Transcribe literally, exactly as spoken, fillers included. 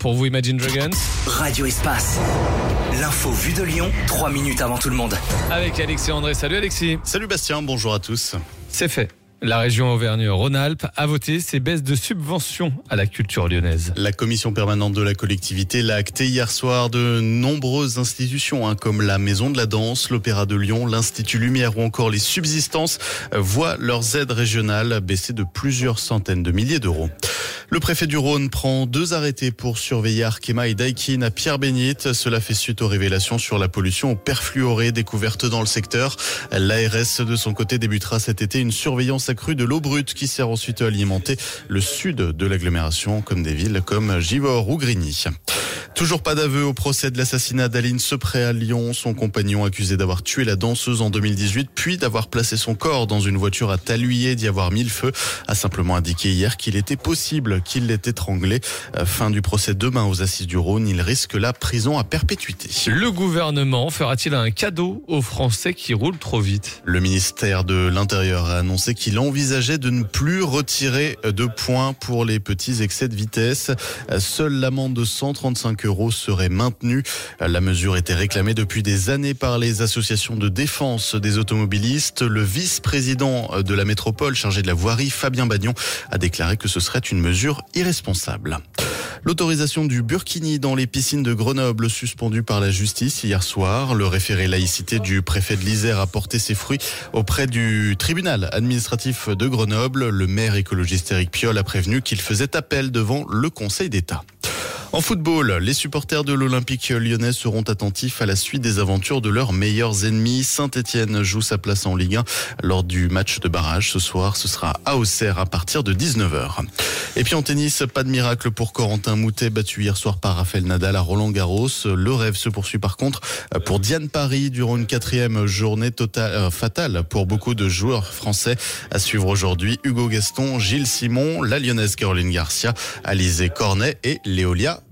pour vous Imagine Dragons. Radio Espace. L'info vue de Lyon, trois minutes avant tout le monde. Avec Alexis André. Salut Alexis. Salut Bastien, bonjour à tous. C'est fait. La région Auvergne-Rhône-Alpes a voté ses baisses de subventions à la culture lyonnaise. La commission permanente de la collectivité l'a acté hier soir. De nombreuses institutions hein, comme la Maison de la Danse, l'Opéra de Lyon, l'Institut Lumière ou encore les Subsistances voient leurs aides régionales baisser de plusieurs centaines de milliers d'euros. Le préfet du Rhône prend deux arrêtés pour surveiller Arkema et Daikin à Pierre-Bénite. Cela fait suite aux révélations sur la pollution au perfluoré découverte dans le secteur. L'A R S de son côté débutera cet été une surveillance accrue de l'eau brute qui sert ensuite à alimenter le sud de l'agglomération comme des villes comme Givors ou Grigny. Toujours pas d'aveu au procès de l'assassinat d'Aline Sepré à Lyon. Son compagnon accusé d'avoir tué la danseuse en deux mille dix-huit, puis d'avoir placé son corps dans une voiture à Taluyer, d'y avoir mis le feu, a simplement indiqué hier qu'il était possible qu'il l'ait étranglé. Fin du procès demain aux assises du Rhône. Il risque la prison à perpétuité. Le gouvernement fera-t-il un cadeau aux Français qui roulent trop vite ? Le ministère de l'Intérieur a annoncé qu'il envisageait de ne plus retirer de points pour les petits excès de vitesse. Seule l'amende de cent trente-cinq euros serait maintenue. La mesure était réclamée depuis des années par les associations de défense des automobilistes. Le vice-président de la métropole chargé de la voirie, Fabien Bagnon, a déclaré que ce serait une mesure irresponsable. L'autorisation du burkini dans les piscines de Grenoble suspendue par la justice hier soir. Le référé laïcité du préfet de l'Isère a porté ses fruits auprès du tribunal administratif de Grenoble. Le maire écologiste Éric Piolle a prévenu qu'il faisait appel devant le Conseil d'État. En football, les supporters de l'Olympique lyonnais seront attentifs à la suite des aventures de leurs meilleurs ennemis. Saint-Etienne joue sa place en Ligue un lors du match de barrage. Ce soir, ce sera à Auxerre à partir de dix-neuf heures. Et puis en tennis, pas de miracle pour Corentin Moutet, battu hier soir par Rafael Nadal à Roland-Garros. Le rêve se poursuit par contre pour Diane Paris durant une quatrième journée totale, euh, fatale pour beaucoup de joueurs français. À suivre aujourd'hui, Hugo Gaston, Gilles Simon, la lyonnaise Caroline Garcia, Alizé Cornet et Léolia